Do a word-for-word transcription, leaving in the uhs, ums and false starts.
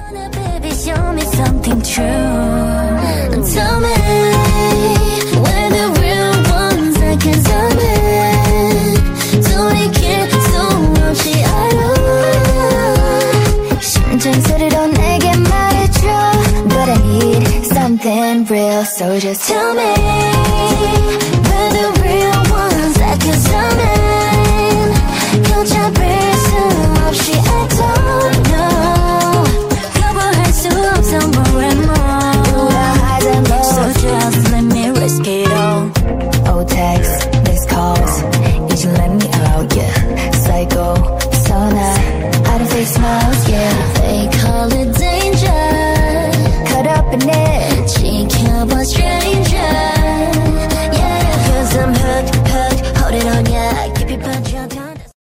Baby, show me something true. Tell me we're the real ones. I can tell me. 돌이킬 수 없이 알아. 심장소리로 내게 말해줘. But I need something real, so just tell me we're the real ones. I can tell me. 걷잡을 수 없이 I don't know. 거부할 수 없어 more and more. So just let me risk it all. Oh, text, missed calls. You should let me out, yeah. Psycho, persona, out of face smile.